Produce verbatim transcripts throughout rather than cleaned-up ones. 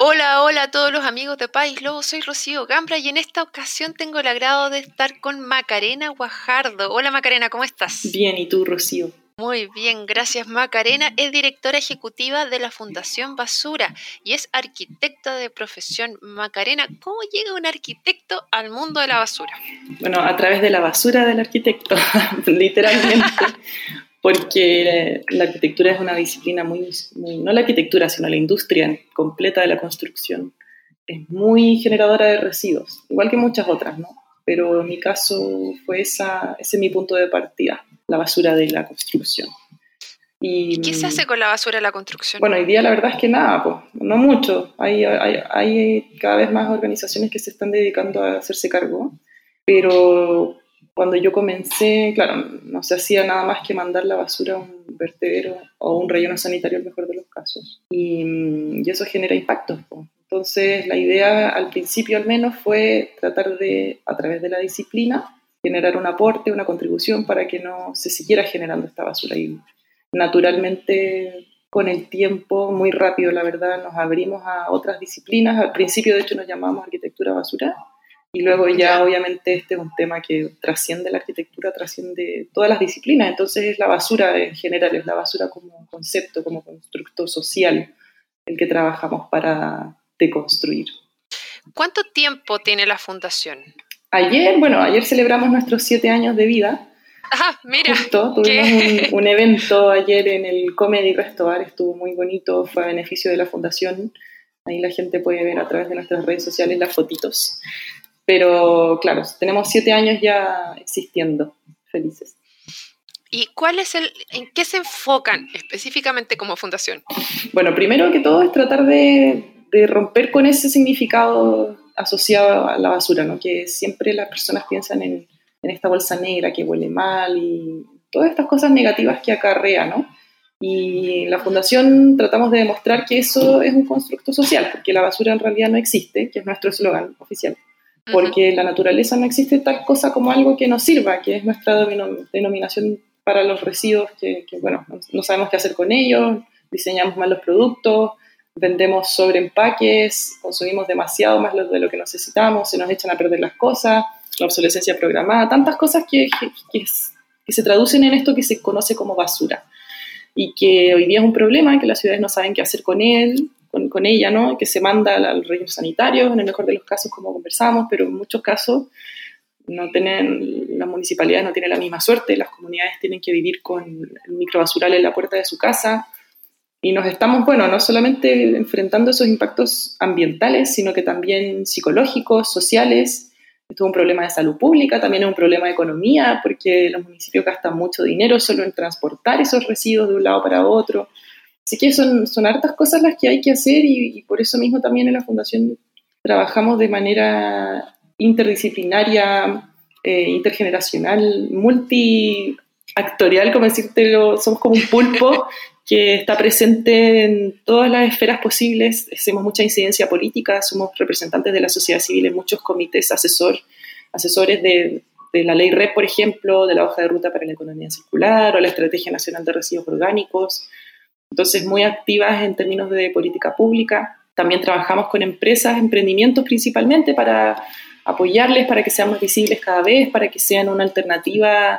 Hola, hola a todos los amigos de País Lobo, soy Rocío Gambra y en esta ocasión tengo el agrado de estar con Macarena Guajardo. Hola Macarena, ¿cómo estás? Bien, ¿y tú, Rocío? Muy bien, gracias Macarena. Es directora ejecutiva de la Fundación Basura y es arquitecta de profesión. Macarena, ¿cómo llega un arquitecto al mundo de la basura? Bueno, a través de la basura del arquitecto, literalmente, porque la arquitectura es una disciplina muy, muy, no la arquitectura, sino la industria completa de la construcción. Es muy generadora de residuos, igual que muchas otras, ¿no? Pero en mi caso fue esa, ese es mi punto de partida, la basura de la construcción. ¿Y, ¿Y qué se hace con la basura de la construcción? Bueno, hoy día la verdad es que nada, pues, no mucho. Hay, hay, hay cada vez más organizaciones que se están dedicando a hacerse cargo, pero cuando yo comencé, claro, no se hacía nada más que mandar la basura a un vertedero o un relleno sanitario, el mejor de los casos. Y, y eso genera impactos, pues. Entonces, la idea, al principio al menos, fue tratar de, a través de la disciplina, generar un aporte, una contribución para que no se siguiera generando esta basura. Y naturalmente, con el tiempo, muy rápido, la verdad, nos abrimos a otras disciplinas. Al principio, de hecho, nos llamábamos arquitectura basura. Y luego ya, ya, obviamente, este es un tema que trasciende la arquitectura, trasciende todas las disciplinas. Entonces, es la basura en general, es la basura como concepto, como constructo social, el que trabajamos para deconstruir. ¿Cuánto tiempo tiene la fundación? Ayer, bueno, ayer celebramos nuestros siete años de vida. Ah, mira. Justo, tuvimos un, un evento ayer en el Comedy Resto Bar, estuvo muy bonito, fue a beneficio de la fundación. Ahí la gente puede ver a través de nuestras redes sociales las fotitos. Pero claro, tenemos siete años ya existiendo, felices. ¿Y cuál es el, en qué se enfocan específicamente como fundación? Bueno, primero que todo es tratar de, de romper con ese significado asociado a la basura, ¿no? Que siempre las personas piensan en, en esta bolsa negra que huele mal y todas estas cosas negativas que acarrea, ¿no? Y la fundación tratamos de demostrar que eso es un constructo social, porque la basura en realidad no existe, que es nuestro eslogan oficial. Porque en la naturaleza no existe tal cosa como algo que nos sirva, que es nuestra denominación para los residuos, que, que bueno, no sabemos qué hacer con ellos, diseñamos mal los productos, vendemos sobre empaques, consumimos demasiado más de lo que necesitamos, se nos echan a perder las cosas, la obsolescencia programada, tantas cosas que, que, que, que se traducen en esto que se conoce como basura. Y que hoy día es un problema, que las ciudades no saben qué hacer con él, con, con ella, ¿no? Que se manda al, al relleno sanitario, en el mejor de los casos, como conversamos, pero en muchos casos no tienen, las municipalidades no tienen la misma suerte, las comunidades tienen que vivir con el microbasural en la puerta de su casa, y nos estamos, bueno, no solamente enfrentando esos impactos ambientales, sino que también psicológicos, sociales. Esto es un problema de salud pública, también es un problema de economía, porque los municipios gastan mucho dinero solo en transportar esos residuos de un lado para otro. Así que son, son hartas cosas las que hay que hacer y, y por eso mismo también en la Fundación trabajamos de manera interdisciplinaria, eh, intergeneracional, multiactorial, como decírtelo, somos como un pulpo que está presente en todas las esferas posibles. Hacemos mucha incidencia política, somos representantes de la sociedad civil en muchos comités asesor, asesores de, de la ley R E P, por ejemplo, de la hoja de ruta para la economía circular o la Estrategia Nacional de Residuos Orgánicos. Entonces, muy activas en términos de política pública. También trabajamos con empresas, emprendimientos principalmente para apoyarles, para que sean más visibles cada vez, para que sean una alternativa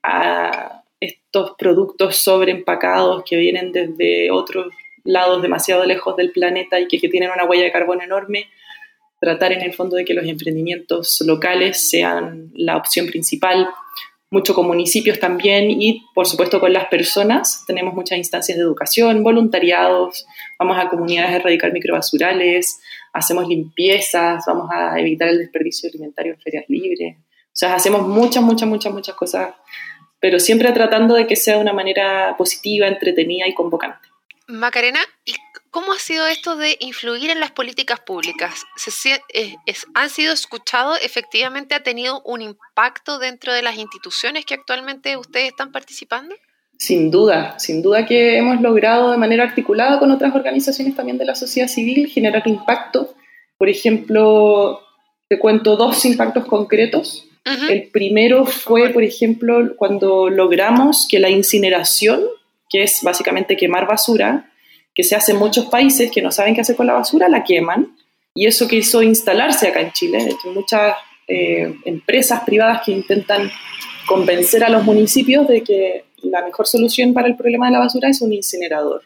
a estos productos sobreempacados que vienen desde otros lados demasiado lejos del planeta y que, que tienen una huella de carbono enorme. Tratar en el fondo de que los emprendimientos locales sean la opción principal, mucho con municipios también y por supuesto con las personas. Tenemos muchas instancias de educación, voluntariados, vamos a comunidades a erradicar microbasurales, hacemos limpiezas, vamos a evitar el desperdicio alimentario en ferias libres. O sea, hacemos muchas, muchas, muchas, muchas cosas, pero siempre tratando de que sea de una manera positiva, entretenida y convocante. Macarena, ¿y cómo ha sido esto de influir en las políticas públicas? ¿Se, es, es, ¿Han sido escuchados? ¿Efectivamente ha tenido un impacto dentro de las instituciones que actualmente ustedes están participando? Sin duda, sin duda que hemos logrado de manera articulada con otras organizaciones también de la sociedad civil generar impacto. Por ejemplo, te cuento dos impactos concretos. Uh-huh. El primero fue, por ejemplo, cuando logramos que la incineración, que es básicamente quemar basura, que se hace en muchos países que no saben qué hacer con la basura, la queman, y eso que hizo instalarse acá en Chile. De hecho, muchas eh, empresas privadas que intentan convencer a los municipios de que la mejor solución para el problema de la basura es un incinerador.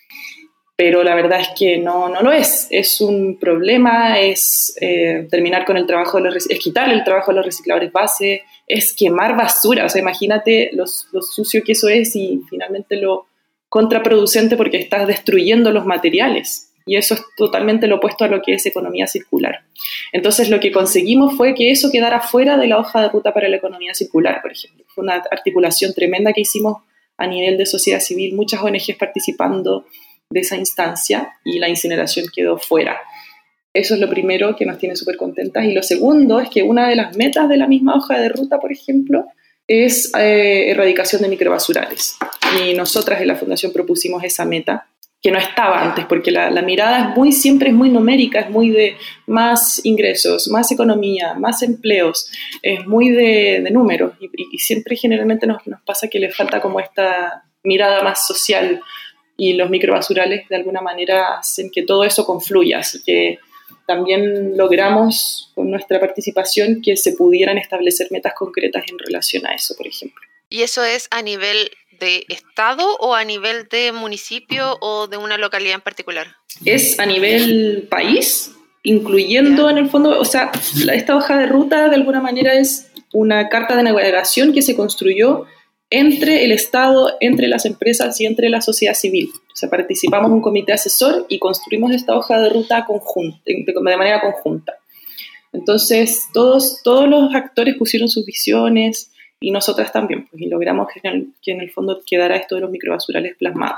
Pero la verdad es que no, no lo es. Es un problema, es eh, terminar con el trabajo de los, es quitar el trabajo de los recicladores base, es quemar basura. O sea, imagínate lo, lo sucio que eso es y finalmente lo contraproducente porque estás destruyendo los materiales. Y eso es totalmente lo opuesto a lo que es economía circular. Entonces, lo que conseguimos fue que eso quedara fuera de la hoja de ruta para la economía circular, por ejemplo. Fue una articulación tremenda que hicimos a nivel de sociedad civil, muchas O N Ges participando de esa instancia, y la incineración quedó fuera. Eso es lo primero que nos tiene súper contentas. Y lo segundo es que una de las metas de la misma hoja de ruta, por ejemplo, es eh, erradicación de microbasurales. Y nosotras en la Fundación propusimos esa meta, que no estaba antes, porque la, la mirada es muy, siempre es muy numérica, es muy de más ingresos, más economía, más empleos, es muy de, de números. Y, y siempre generalmente nos, nos pasa que le falta como esta mirada más social, y los microbasurales de alguna manera hacen que todo eso confluya, así que también logramos con nuestra participación que se pudieran establecer metas concretas en relación a eso, por ejemplo. ¿Y eso es a nivel de estado o a nivel de municipio o de una localidad en particular? Es a nivel país, incluyendo en el fondo, o sea, esta hoja de ruta de alguna manera es una carta de navegación que se construyó entre el Estado, entre las empresas y entre la sociedad civil. O sea, participamos en un comité asesor y construimos esta hoja de ruta conjunta, de manera conjunta. Entonces, todos, todos los actores pusieron sus visiones y nosotras también, pues, y logramos que en, el, que en el fondo quedara esto de los microbasurales plasmado.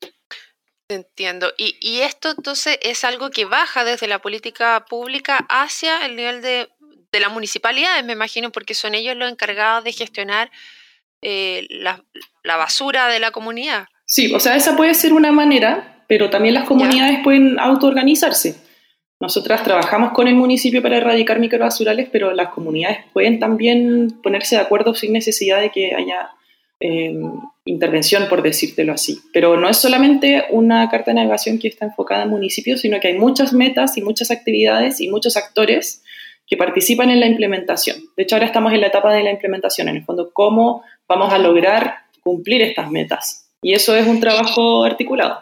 Entiendo. Y, y esto entonces es algo que baja desde la política pública hacia el nivel de, de las municipalidades, me imagino, porque son ellos los encargados de gestionar Eh, la, la basura de la comunidad. Sí, o sea, esa puede ser una manera, pero también las comunidades ¿Ya? pueden autoorganizarse. Nosotras trabajamos con el municipio para erradicar microbasurales, pero las comunidades pueden también ponerse de acuerdo sin necesidad de que haya eh, intervención, por decírtelo así. Pero no es solamente una carta de navegación que está enfocada en municipios, sino que hay muchas metas y muchas actividades y muchos actores que participan en la implementación. De hecho, ahora estamos en la etapa de la implementación, en el fondo, cómo vamos a lograr cumplir estas metas. Y eso es un trabajo articulado.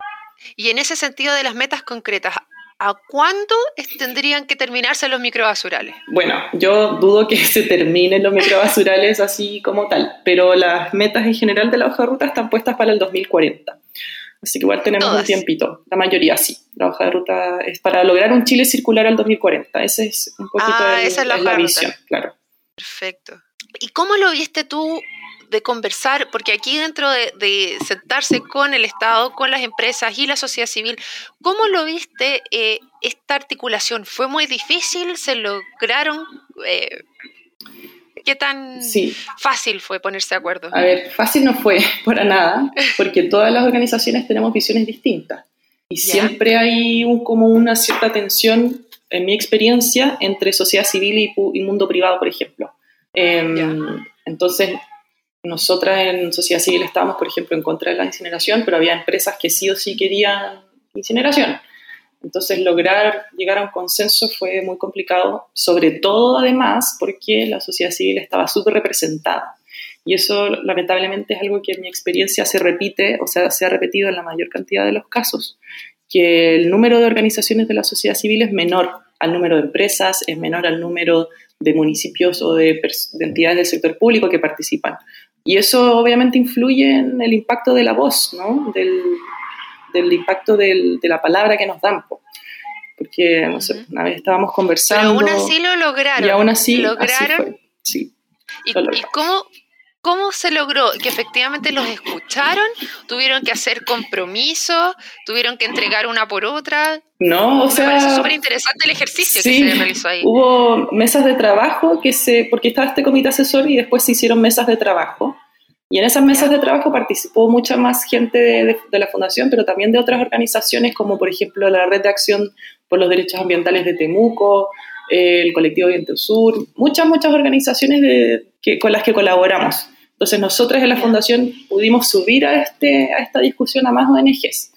Y en ese sentido de las metas concretas, ¿a cuándo tendrían que terminarse los microbasurales? Bueno, yo dudo que se terminen los microbasurales así como tal, pero las metas en general de la hoja de ruta están puestas para el dos mil cuarenta. Así que igual tenemos ¿Todas? un tiempito. La mayoría sí. La hoja de ruta es para lograr un Chile circular al dos mil cuarenta. Ese es un poquito ah, el, esa es la, es la visión, claro. Perfecto. ¿Y cómo lo viste tú de conversar? Porque aquí dentro de, de sentarse con el Estado, con las empresas y la sociedad civil, ¿cómo lo viste eh, esta articulación? ¿Fue muy difícil? ¿Se lograron? Eh, ¿Qué tan sí. fácil fue ponerse de acuerdo? A ver, fácil no fue para nada, porque todas las organizaciones tenemos visiones distintas. Y ¿Ya? siempre hay un, como una cierta tensión, en mi experiencia, entre sociedad civil y, y mundo privado, por ejemplo. Eh, entonces, nosotras en sociedad civil estábamos, por ejemplo, en contra de la incineración, pero había empresas que sí o sí querían incineración. Entonces, lograr llegar a un consenso fue muy complicado, sobre todo, además, porque la sociedad civil estaba súper representada. Y eso, lamentablemente, es algo que en mi experiencia se repite, o sea, se ha repetido en la mayor cantidad de los casos, que el número de organizaciones de la sociedad civil es menor al número de empresas, es menor al número de municipios o de, de entidades del sector público que participan. Y eso obviamente influye en el impacto de la voz, ¿no? Del, del impacto del, de la palabra que nos dan. Porque, no sé, una vez estábamos conversando... Pero aún así lo lograron. Y aún así, ¿Lograron? así fue. Sí, ¿Y, ¿y cómo, cómo se logró? ¿Que efectivamente los escucharon? ¿Tuvieron que hacer compromisos? ¿Tuvieron que entregar una por otra? No, o sea... Me parece súper interesante el ejercicio sí, que se realizó ahí. Hubo mesas de trabajo, que se porque estaba este comité asesor y después se hicieron mesas de trabajo. Y en esas mesas de trabajo participó mucha más gente de, de, de la Fundación, pero también de otras organizaciones, como por ejemplo la Red de Acción por los Derechos Ambientales de Temuco, eh, el Colectivo Viento Sur, muchas, muchas organizaciones de, que, con las que colaboramos. Entonces nosotros en la Fundación pudimos subir a, este, a esta discusión a más O N Ges.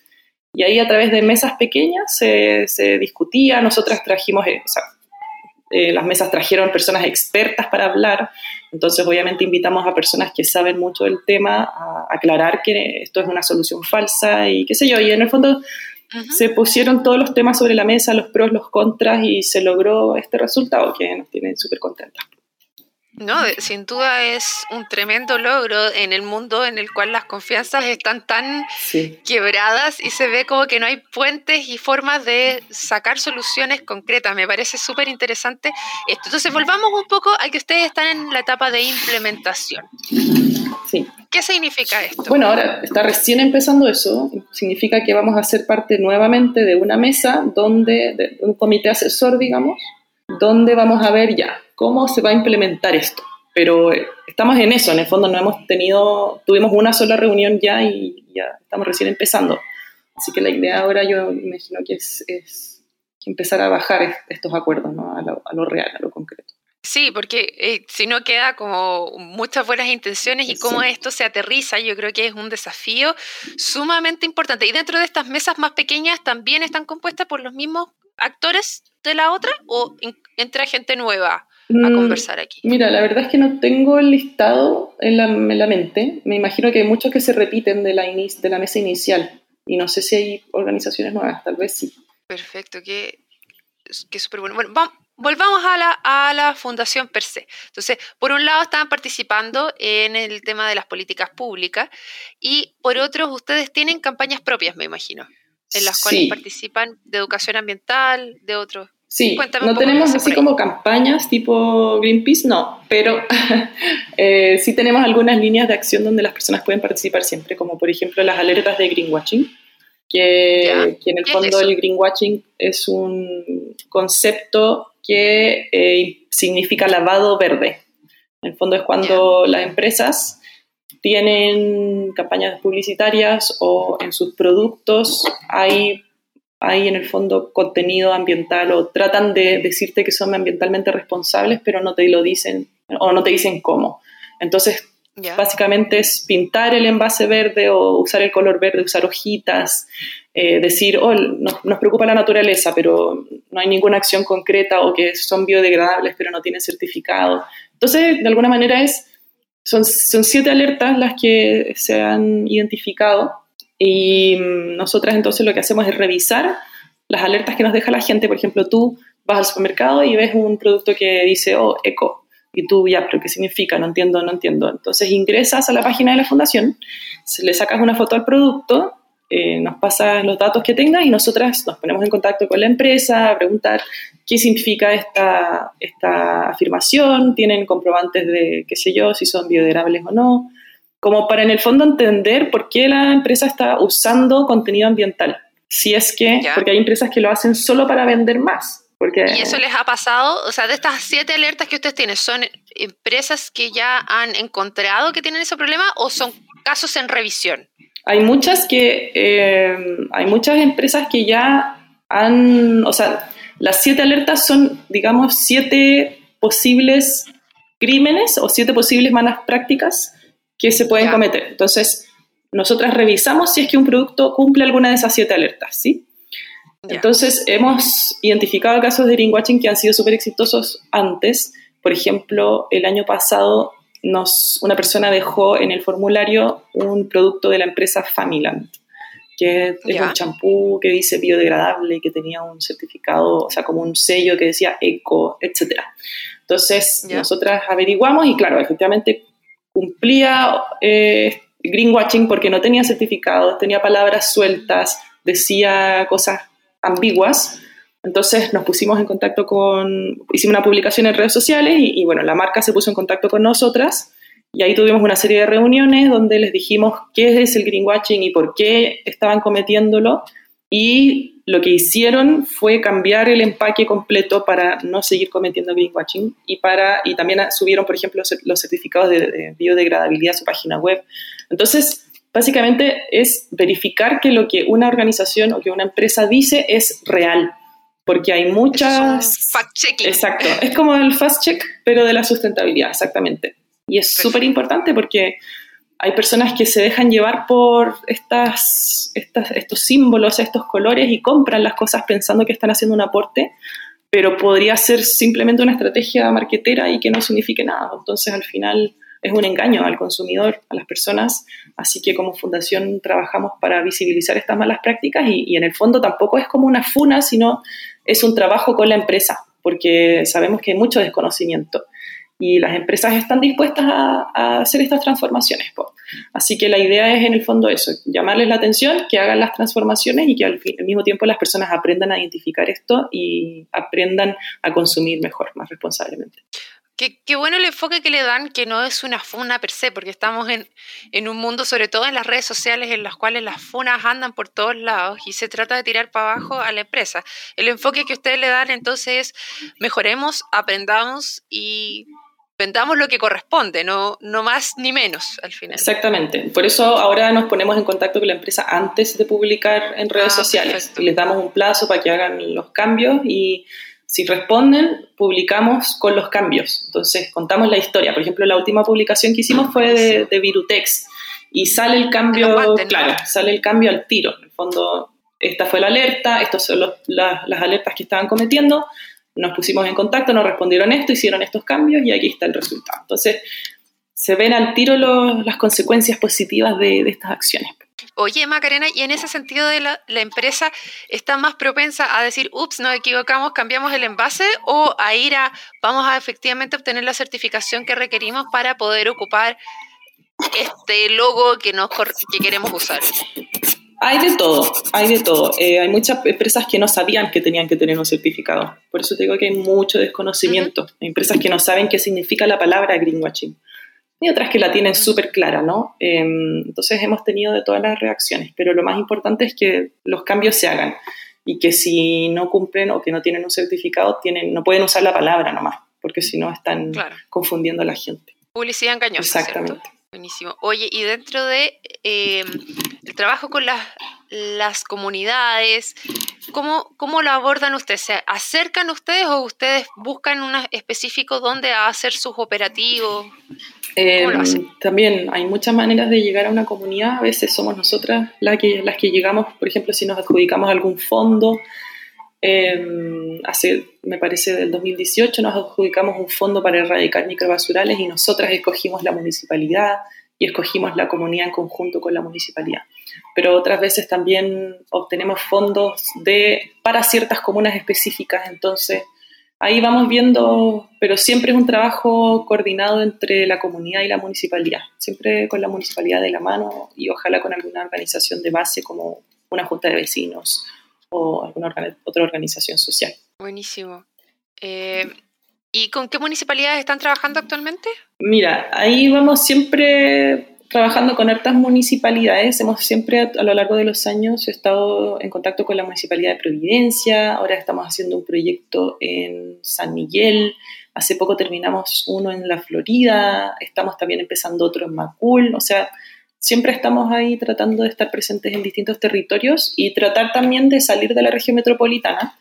Y ahí a través de mesas pequeñas se, se discutía, nosotras trajimos, eh, o sea, eh, las mesas trajeron personas expertas para hablar, entonces obviamente invitamos a personas que saben mucho del tema a aclarar que esto es una solución falsa y qué sé yo, y en el fondo uh-huh. se pusieron todos los temas sobre la mesa, los pros, los contras, y se logró este resultado que nos tiene súper contentas. No, sin duda es un tremendo logro en el mundo en el cual las confianzas están tan sí. quebradas y se ve como que no hay puentes y formas de sacar soluciones concretas. Me parece súper interesante esto. Entonces, volvamos un poco a que ustedes están en la etapa de implementación. Sí. ¿Qué significa esto? Bueno, ahora está recién empezando eso. Significa que vamos a ser parte nuevamente de una mesa, donde de un comité asesor, digamos, donde vamos a ver ya cómo se va a implementar esto. Pero estamos en eso, en el fondo no hemos tenido, tuvimos una sola reunión ya y ya estamos recién empezando. Así que la idea ahora yo imagino que es, es empezar a bajar estos acuerdos, ¿no? a, lo, a lo real, a lo concreto. Sí, porque eh, si no queda como muchas buenas intenciones y cómo sí. esto se aterriza, yo creo que es un desafío sumamente importante. Y dentro de estas mesas más pequeñas también están compuestas por los mismos actores de la otra, o entra gente nueva a conversar aquí. Mira, la verdad es que no tengo el listado en la, en la mente. Me imagino que hay muchos que se repiten de la, inic- de la mesa inicial y no sé si hay organizaciones nuevas, tal vez sí. Perfecto, que, que súper bueno. Bueno, vamos, volvamos a la, a la fundación per se. Entonces, por un lado estaban participando en el tema de las políticas públicas y por otro ustedes tienen campañas propias, me imagino, en las cuales sí. participan de educación ambiental, de otros. Sí, Cuéntame no tenemos así como campañas tipo Greenpeace, no, pero eh, sí tenemos algunas líneas de acción donde las personas pueden participar siempre, como por ejemplo las alertas de greenwashing, que, que en el fondo el greenwashing es un concepto que eh, significa lavado verde. En el fondo es cuando yeah. las empresas tienen campañas publicitarias o en sus productos hay... hay en el fondo contenido ambiental o tratan de decirte que son ambientalmente responsables, pero no te lo dicen o no te dicen cómo. Entonces, yeah. básicamente es pintar el envase verde o usar el color verde, usar hojitas, eh, decir, oh, nos, nos preocupa la naturaleza, pero no hay ninguna acción concreta, o que son biodegradables, pero no tienen certificado. Entonces, de alguna manera es, son, son siete alertas las que se han identificado. Y nosotras entonces lo que hacemos es revisar las alertas que nos deja la gente. Por ejemplo, tú vas al supermercado y ves un producto que dice, oh, eco, y tú, ya, pero ¿qué significa? No entiendo, no entiendo. Entonces ingresas a la página de la fundación, le sacas una foto al producto, eh, nos pasas los datos que tengas y nosotras nos ponemos en contacto con la empresa a preguntar qué significa esta, esta afirmación, tienen comprobantes de, qué sé yo, si son biodegradables o no, como para en el fondo entender por qué la empresa está usando contenido ambiental. Si es que, ya. porque hay empresas que lo hacen solo para vender más. Porque, ¿Y eso les ha pasado? O sea, de estas siete alertas que ustedes tienen, ¿son empresas que ya han encontrado que tienen ese problema o son casos en revisión? Hay muchas que, eh, hay muchas empresas que ya han, o sea, las siete alertas son, digamos, siete posibles crímenes o siete posibles malas prácticas que se pueden yeah. cometer. Entonces, nosotras revisamos si es que un producto cumple alguna de esas siete alertas, ¿sí? Yeah. Entonces, hemos identificado casos de greenwashing que han sido súper exitosos antes. Por ejemplo, el año pasado nos, una persona dejó en el formulario un producto de la empresa Familand, que es yeah. un champú que dice biodegradable y que tenía un certificado, o sea, como un sello que decía eco, etcétera. Entonces, yeah. nosotras averiguamos y, claro, efectivamente cumplía eh, greenwashing porque no tenía certificados, tenía palabras sueltas, decía cosas ambiguas. Entonces nos pusimos en contacto con, hicimos una publicación en redes sociales y, y bueno, la marca se puso en contacto con nosotras y ahí tuvimos una serie de reuniones donde les dijimos qué es el greenwashing y por qué estaban cometiéndolo, y lo que hicieron fue cambiar el empaque completo para no seguir cometiendo greenwashing y, para, y también subieron, por ejemplo, los certificados de, de biodegradabilidad a su página web. Entonces, básicamente es verificar que lo que una organización o que una empresa dice es real, porque hay muchas... Es fact-checking. Exacto, es como el fast-check, pero de la sustentabilidad, exactamente. Y es súper importante porque hay personas que se dejan llevar por estas, estas, estos símbolos, estos colores y compran las cosas pensando que están haciendo un aporte, pero podría ser simplemente una estrategia marketera y que no signifique nada. Entonces, al final, es un engaño al consumidor, a las personas. Así que como fundación trabajamos para visibilizar estas malas prácticas y, y en el fondo tampoco es como una funa, sino es un trabajo con la empresa, porque sabemos que hay mucho desconocimiento. Y las empresas están dispuestas a, a hacer estas transformaciones, po. Así que la idea es en el fondo eso, llamarles la atención, que hagan las transformaciones y que al, fin, al mismo tiempo las personas aprendan a identificar esto y aprendan a consumir mejor, más responsablemente. Qué, qué bueno el enfoque que le dan, que no es una funa per se, porque estamos en, en un mundo, sobre todo en las redes sociales, en las cuales las funas andan por todos lados y se trata de tirar para abajo a la empresa. El enfoque que ustedes le dan entonces es mejoremos, aprendamos y vendamos lo que corresponde, no, no más ni menos al final. Exactamente. Por eso ahora nos ponemos en contacto con la empresa antes de publicar en redes ah, sociales. Perfecto. Y les damos un plazo para que hagan los cambios y si responden, publicamos con los cambios. Entonces, contamos la historia. Por ejemplo, la última publicación que hicimos fue de, de Virutex y sale el cambio, guantes, claro, ¿no? Sale el cambio al tiro. En el fondo, esta fue la alerta, estas son los, la, las alertas que estaban cometiendo. Nos pusimos en contacto, nos respondieron esto, hicieron estos cambios y aquí está el resultado. Entonces, se ven al tiro los, las consecuencias positivas de, de estas acciones. Oye, Macarena, y en ese sentido de la, la empresa está más propensa a decir, ups, nos equivocamos, cambiamos el envase, o a ir a, vamos a efectivamente obtener la certificación que requerimos para poder ocupar este logo que, nos, que queremos usar? Hay de todo, hay de todo. Eh, hay muchas empresas que no sabían que tenían que tener un certificado. Por eso te digo que hay mucho desconocimiento. Uh-huh. Hay empresas que no saben qué significa la palabra greenwashing. Y otras que la tienen súper clara, ¿no? Eh, entonces hemos tenido de todas las reacciones, pero lo más importante es que los cambios se hagan y que si no cumplen o que no tienen un certificado, tienen, no pueden usar la palabra nomás, porque si no están claro. confundiendo a la gente. Publicidad engañosa. Exactamente. ¿Cierto? Buenísimo. Oye, y dentro de eh, el trabajo con las, las comunidades, ¿cómo, ¿cómo lo abordan ustedes? ¿Se acercan ustedes o ustedes buscan un específico donde hacer sus operativos? Eh, también hay muchas maneras de llegar a una comunidad. A veces somos nosotras las que, las que llegamos, por ejemplo, si nos adjudicamos algún fondo. Eh, hace, me parece, del dos mil dieciocho nos adjudicamos un fondo para erradicar microbasurales y nosotras escogimos la municipalidad y escogimos la comunidad en conjunto con la municipalidad. Pero otras veces también obtenemos fondos de, para ciertas comunas específicas, entonces ahí vamos viendo, pero siempre es un trabajo coordinado entre la comunidad y la municipalidad, siempre con la municipalidad de la mano y ojalá con alguna organización de base como una junta de vecinos o alguna organ- otra organización social. Buenísimo. Eh, ¿Y con qué municipalidades están trabajando actualmente? Mira, ahí vamos siempre trabajando con hartas municipalidades. Hemos siempre a lo largo de los años estado en contacto con la Municipalidad de Providencia, ahora estamos haciendo un proyecto en San Miguel, hace poco terminamos uno en La Florida, estamos también empezando otro en Macul, o sea, siempre estamos ahí tratando de estar presentes en distintos territorios y tratar también de salir de la región metropolitana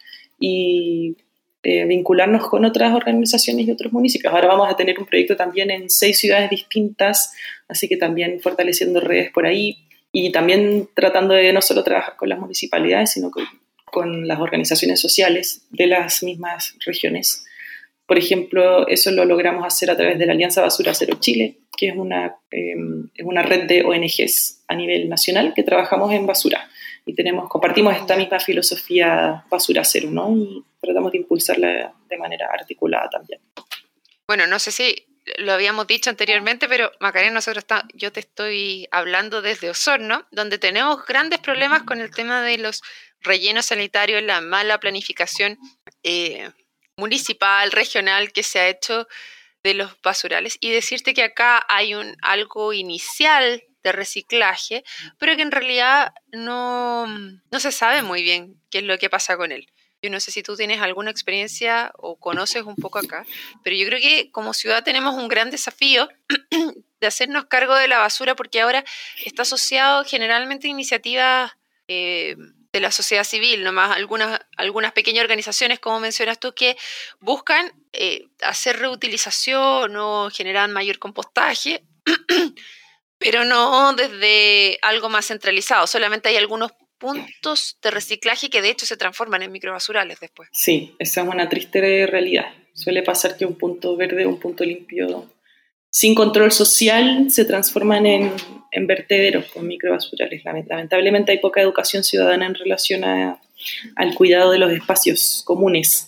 y eh, vincularnos con otras organizaciones y otros municipios. Ahora vamos a tener un proyecto también en seis ciudades distintas, así que también fortaleciendo redes por ahí y también tratando de no solo trabajar con las municipalidades, sino con, con las organizaciones sociales de las mismas regiones. Por ejemplo, eso lo logramos hacer a través de la Alianza Basura Cero Chile, que es una, eh, es una red de O N Ges a nivel nacional que trabajamos en basura. Y tenemos, compartimos esta misma filosofía basura cero, ¿no? Y tratamos de impulsarla de manera articulada también. Bueno, no sé si lo habíamos dicho anteriormente, pero Macarena, nosotros está, yo te estoy hablando desde Osorno, donde tenemos grandes problemas con el tema de los rellenos sanitarios, la mala planificación eh, municipal, regional que se ha hecho de los basurales, y decirte que acá hay un algo inicial de reciclaje, pero que en realidad no, no se sabe muy bien qué es lo que pasa con él. Yo no sé si tú tienes alguna experiencia o conoces un poco acá, pero yo creo que como ciudad tenemos un gran desafío de hacernos cargo de la basura, porque ahora está asociado generalmente a iniciativas eh, de la sociedad civil, nomás algunas, algunas pequeñas organizaciones, como mencionas tú, que buscan eh, hacer reutilización o generar mayor compostaje, Pero no desde algo más centralizado, solamente hay algunos puntos de reciclaje que de hecho se transforman en microbasurales después. Sí, esa es una triste realidad. Suele pasar que un punto verde, un punto limpio, sin control social, se transforman en, en vertederos con microbasurales. Lamentablemente hay poca educación ciudadana en relación a, al cuidado de los espacios comunes.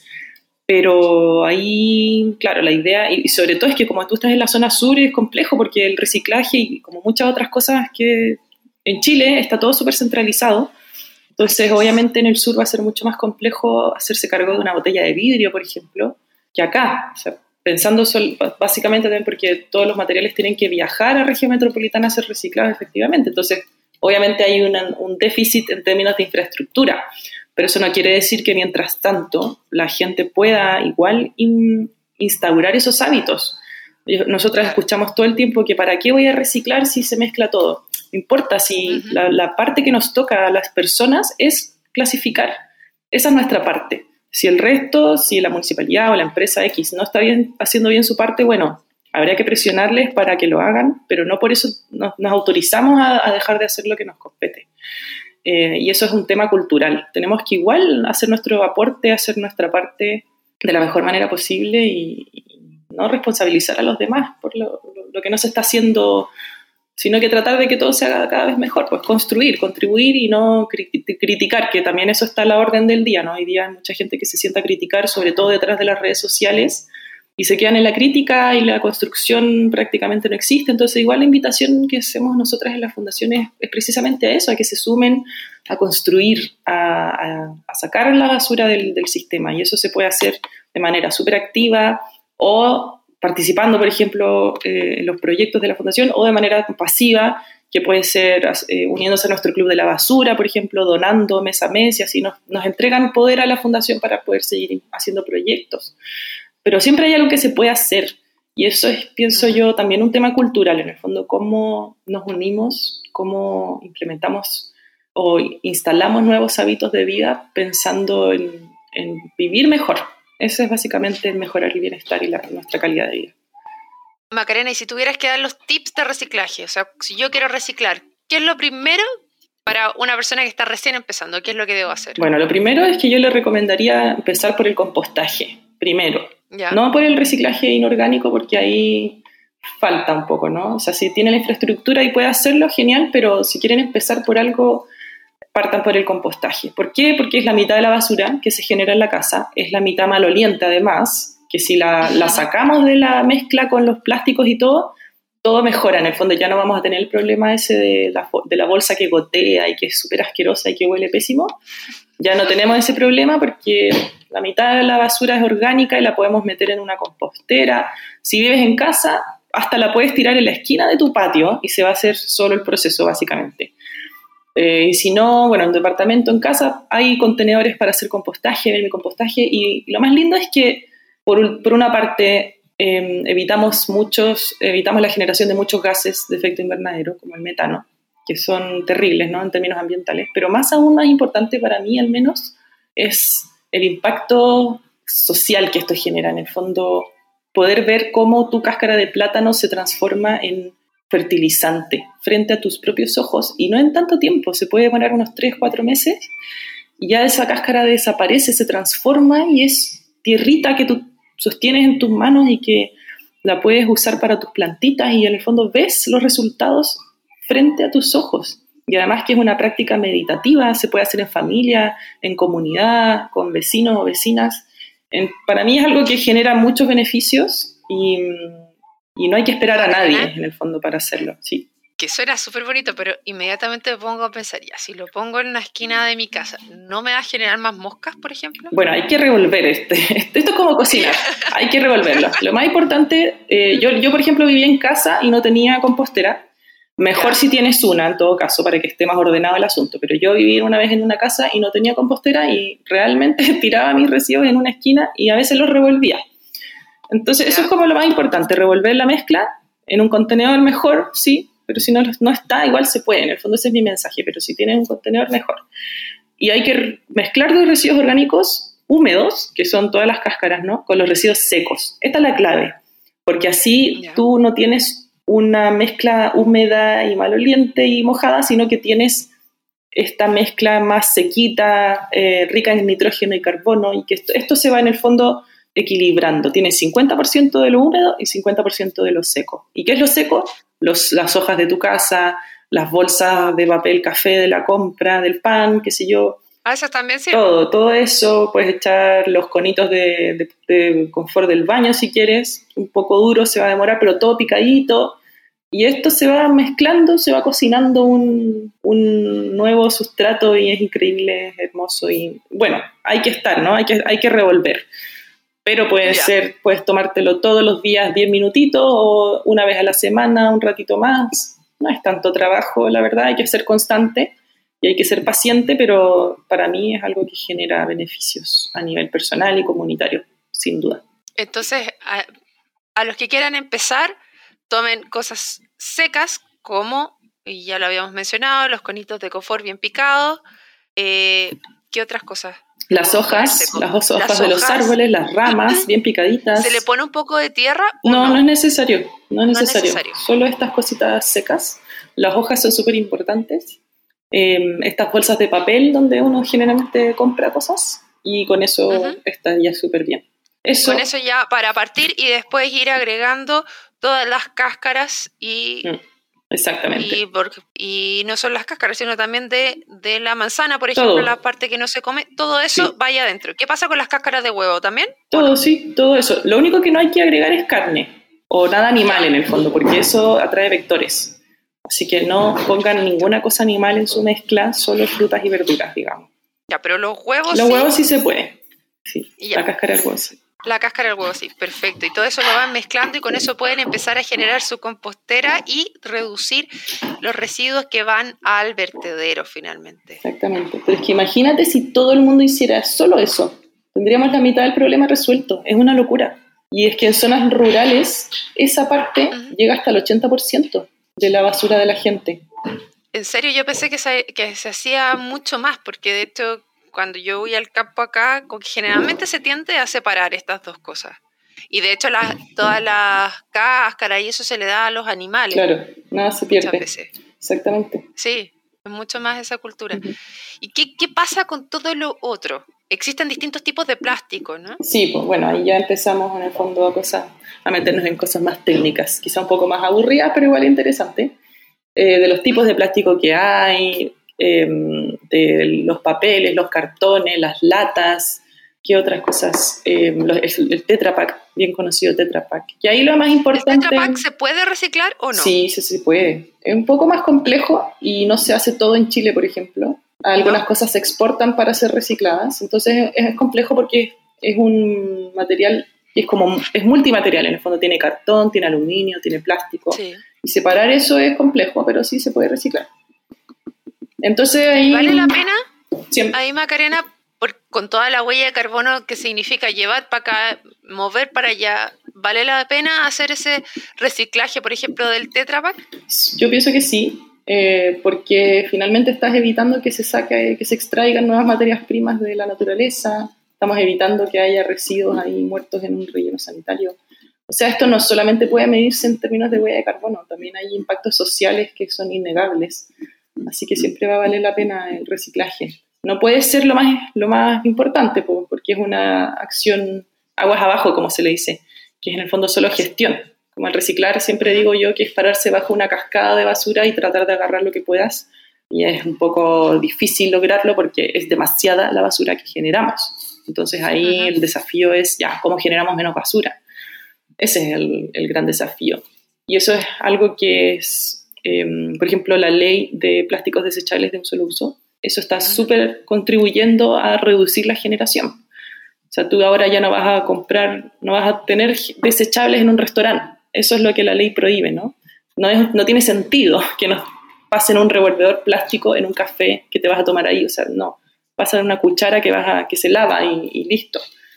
Pero ahí, claro, la idea, y sobre todo es que como tú estás en la zona sur es complejo porque el reciclaje y como muchas otras cosas que en Chile está todo súper centralizado. Entonces, obviamente en el sur va a ser mucho más complejo hacerse cargo de una botella de vidrio, por ejemplo, que acá. O sea, pensando sol, básicamente también porque todos los materiales tienen que viajar a región metropolitana a ser reciclados efectivamente. Entonces, obviamente hay una, un déficit en términos de infraestructura, pero eso no quiere decir que mientras tanto la gente pueda igual in, instaurar esos hábitos. Nosotras escuchamos todo el tiempo que ¿para qué voy a reciclar si se mezcla todo? No importa, si uh-huh. la, la parte que nos toca a las personas es clasificar. Esa es nuestra parte. Si el resto, si la municipalidad o la empresa X no está bien, haciendo bien su parte, bueno, habría que presionarles para que lo hagan, pero no por eso nos, nos autorizamos a, a dejar de hacer lo que nos compete. Eh, y eso es un tema cultural. Tenemos que igual hacer nuestro aporte, hacer nuestra parte de la mejor manera posible y, y no responsabilizar a los demás por lo, lo, lo que no se está haciendo, sino que tratar de que todo se haga cada vez mejor, pues construir, contribuir y no cri- criticar, que también eso está a la orden del día, ¿no? Hoy día hay mucha gente que se sienta a criticar, sobre todo detrás de las redes sociales, y se quedan en la crítica y la construcción prácticamente no existe. Entonces igual la invitación que hacemos nosotras en la fundación es, es precisamente a eso, a que se sumen a construir, a, a, a sacar la basura del, del sistema, y eso se puede hacer de manera súper activa o participando, por ejemplo, eh, en los proyectos de la fundación, o de manera pasiva, que puede ser eh, uniéndose a nuestro club de la basura, por ejemplo, donando mes a mes, y así nos, nos entregan poder a la fundación para poder seguir haciendo proyectos. Pero siempre hay algo que se puede hacer, y eso es, pienso yo, también un tema cultural, en el fondo, cómo nos unimos, cómo implementamos o instalamos nuevos hábitos de vida pensando en, en vivir mejor. Eso es básicamente mejorar el bienestar y la, nuestra calidad de vida. Macarena, y si tuvieras que dar los tips de reciclaje, o sea, si yo quiero reciclar, ¿qué es lo primero para una persona que está recién empezando? ¿Qué es lo que debo hacer? Bueno, lo primero es que yo le recomendaría empezar por el compostaje, primero. ¿Ya? No por el reciclaje inorgánico, porque ahí falta un poco, ¿no? O sea, si tiene la infraestructura y puede hacerlo, genial, pero si quieren empezar por algo, partan por el compostaje. ¿Por qué? Porque es la mitad de la basura que se genera en la casa, es la mitad maloliente además, que si la, la sacamos de la mezcla con los plásticos y todo, todo mejora. En el fondo ya no vamos a tener el problema ese de la, de la bolsa que gotea y que es súper asquerosa y que huele pésimo. Ya no tenemos ese problema porque la mitad de la basura es orgánica y la podemos meter en una compostera. Si vives en casa, hasta la puedes tirar en la esquina de tu patio y se va a hacer solo el proceso básicamente. Eh, y si no, bueno, en un departamento, en casa, hay contenedores para hacer compostaje, vermicompostaje, y, y lo más lindo es que, por, por una parte, eh, evitamos, muchos, evitamos la generación de muchos gases de efecto invernadero, como el metano, que son terribles, ¿no?, en términos ambientales, pero más aún más importante para mí, al menos, es el impacto social que esto genera. En el fondo, poder ver cómo tu cáscara de plátano se transforma en fertilizante frente a tus propios ojos, y no en tanto tiempo, se puede demorar unos tres, cuatro meses, y ya esa cáscara desaparece, se transforma y es tierrita que tú sostienes en tus manos y que la puedes usar para tus plantitas, y en el fondo ves los resultados frente a tus ojos. Y además que es una práctica meditativa, se puede hacer en familia, en comunidad, con vecinos o vecinas. En, para mí es algo que genera muchos beneficios y Y no hay que esperar a nadie, en el fondo, para hacerlo, sí. Que suena súper bonito, pero inmediatamente me pongo a pensar, ya, si lo pongo en la esquina de mi casa, ¿no me va a generar más moscas, por ejemplo? Bueno, hay que revolver este. Esto es como cocinar, hay que revolverlo. Lo más importante, eh, yo, yo, por ejemplo, vivía en casa y no tenía compostera. Mejor si tienes una, en todo caso, para que esté más ordenado el asunto. Pero yo viví una vez en una casa y no tenía compostera y realmente tiraba mis residuos en una esquina y a veces los revolvía. Entonces, eso es como lo más importante, revolver la mezcla en un contenedor mejor, sí, pero si no, no está, igual se puede. En el fondo ese es mi mensaje, pero si tienes un contenedor, mejor. Y hay que mezclar los residuos orgánicos húmedos, que son todas las cáscaras, ¿no?, con los residuos secos. Esta es la clave, porque así yeah. tú no tienes una mezcla húmeda y maloliente y mojada, sino que tienes esta mezcla más sequita, eh, rica en nitrógeno y carbono, y que esto, esto se va en el fondo equilibrando. Tienes cincuenta por ciento de lo húmedo y cincuenta por ciento de lo seco. ¿Y qué es lo seco? Los, las hojas de tu casa, las bolsas de papel café de la compra, del pan, qué sé yo. Ah, eso también sirve. Todo, todo eso, puedes echar los conitos de, de, de confort del baño si quieres, un poco duro, se va a demorar, pero todo picadito, y esto se va mezclando, se va cocinando un, un nuevo sustrato y es increíble, es hermoso, y bueno, hay que estar, ¿no? Hay que, hay que revolver, pero puede Ya. ser, puedes tomártelo todos los días diez minutitos o una vez a la semana, un ratito más, no es tanto trabajo, la verdad, hay que ser constante. Y hay que ser paciente, pero para mí es algo que genera beneficios a nivel personal y comunitario, sin duda. Entonces, a, a los que quieran empezar, tomen cosas secas como, y ya lo habíamos mencionado, los conitos de confort bien picados. Eh, ¿Qué otras cosas? Las hojas, las hojas las de los hojas, árboles, las ramas bien picaditas. ¿Se le pone un poco de tierra? No, no, no es necesario, no es necesario. No es necesario. Solo estas cositas secas. Las hojas son súper importantes. Eh, estas bolsas de papel donde uno generalmente compra cosas y con eso uh-huh. estaría súper bien. Eso, con eso ya para partir y después ir agregando todas las cáscaras y... Mm, exactamente. Y, porque, y no solo las cáscaras, sino también de, de la manzana, por ejemplo, todo. La parte que no se come, todo eso sí. vaya adentro. ¿Qué pasa con las cáscaras de huevo también? Todo, bueno. sí, todo eso. Lo único que no hay que agregar es carne o nada animal en el fondo, porque eso atrae vectores. Así que no pongan ninguna cosa animal en su mezcla, solo frutas y verduras, digamos. Ya, pero los huevos Los sí. huevos sí se puede. Sí, ya. La cáscara del huevo sí. La cáscara del huevo sí, perfecto. Y todo eso lo van mezclando y con eso pueden empezar a generar su compostera y reducir los residuos que van al vertedero finalmente. Exactamente. Pero es que imagínate si todo el mundo hiciera solo eso. Tendríamos la mitad del problema resuelto. Es una locura. Y es que en zonas rurales esa parte uh-huh. llega hasta el ochenta por ciento. De la basura de la gente. En serio, yo pensé que se, que se hacía mucho más, porque de hecho, cuando yo voy al campo acá, generalmente se tiende a separar estas dos cosas. Y de hecho, las, todas las cáscaras y eso se le da a los animales. Claro, nada se pierde. Muchas veces. Exactamente. Sí, es mucho más esa cultura. Uh-huh. ¿Y qué, qué pasa con todo lo otro? Existen distintos tipos de plástico, ¿no? Sí, pues bueno, ahí ya empezamos en el fondo a, cosas, a meternos en cosas más técnicas, quizá un poco más aburridas, pero igual interesante, eh, de los tipos de plástico que hay, eh, de los papeles, los cartones, las latas, ¿qué otras cosas? Eh, los, el, el Tetra Pak, bien conocido Tetra Pak. Y ahí lo más importante... ¿El Tetra Pak se puede reciclar o no? Sí, sí se puede. Es un poco más complejo y no se hace todo en Chile, por ejemplo. Algunas ¿no? cosas se exportan para ser recicladas, entonces es complejo porque es un material que es como es multimaterial, en el fondo tiene cartón, tiene aluminio, tiene plástico, sí. y separar eso es complejo, pero sí se puede reciclar. Entonces ahí... ¿Vale la pena? Siempre. Ahí, Macarena, por, con toda la huella de carbono que significa llevar para acá, mover para allá, ¿vale la pena hacer ese reciclaje, por ejemplo, del Tetra Pak? Yo pienso que sí. Eh, porque finalmente estás evitando que se saque, que se extraigan nuevas materias primas de la naturaleza, estamos evitando que haya residuos ahí muertos en un relleno sanitario. O sea, esto no solamente puede medirse en términos de huella de carbono, también hay impactos sociales que son innegables, así que siempre va a valer la pena el reciclaje. No puede ser lo más, lo más importante, porque es una acción aguas abajo, como se le dice, que es en el fondo solo gestión. Como el reciclar, siempre digo yo que es pararse bajo una cascada de basura y tratar de agarrar lo que puedas. Y es un poco difícil lograrlo porque es demasiada la basura que generamos. Entonces ahí uh-huh. el desafío es, ya, ¿cómo generamos menos basura? Ese es el, el gran desafío. Y eso es algo que es, eh, por ejemplo, la ley de plásticos desechables de un solo uso. Eso está súper contribuyendo a reducir la generación. O sea, tú ahora ya no vas a comprar, no vas a tener desechables en un restaurante. Eso es lo que la ley prohíbe, ¿no? No, es, no tiene sentido que nos pasen un revolvedor plástico en un café que te vas a tomar ahí. O sea, no. Pasan una cuchara que, vas a, que se lava y, y listo.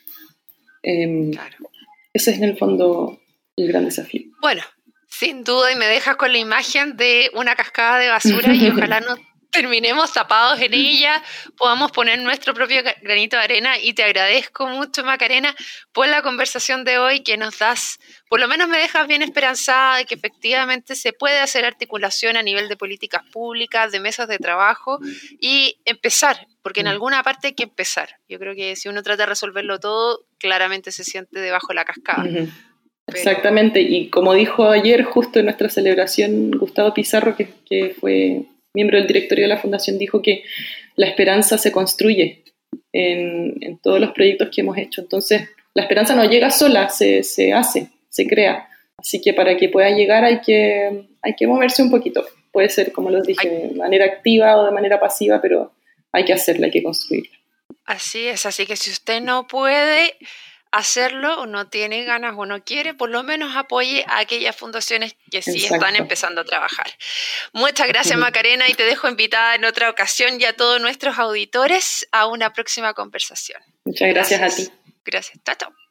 Eh, claro. Ese es en el fondo el gran desafío. Bueno, sin duda, y me dejas con la imagen de una cascada de basura y ojalá no terminemos tapados en ella, podamos poner nuestro propio granito de arena. Y te agradezco mucho, Macarena, por la conversación de hoy que nos das. Por lo menos me dejas bien esperanzada de que efectivamente se puede hacer articulación a nivel de políticas públicas, de mesas de trabajo y empezar, porque en alguna parte hay que empezar. Yo creo que si uno trata de resolverlo todo, claramente se siente debajo de la cascada. Uh-huh. Pero... Exactamente, y como dijo ayer justo en nuestra celebración, Gustavo Pizarro, que, que fue miembro del directorio de la Fundación, dijo que la esperanza se construye en, en todos los proyectos que hemos hecho. Entonces, la esperanza no llega sola, se, se hace, se crea. Así que para que pueda llegar hay que, hay que moverse un poquito. Puede ser, como les dije, de manera activa o de manera pasiva, pero hay que hacerla, hay que construirla. Así es, así que si usted no puede hacerlo o no tiene ganas o no quiere, por lo menos apoye a aquellas fundaciones que sí Exacto. están empezando a trabajar. Muchas gracias, Macarena, y te dejo invitada en otra ocasión y a todos nuestros auditores a una próxima conversación. Muchas gracias, gracias. a ti. Gracias. Chao, chao.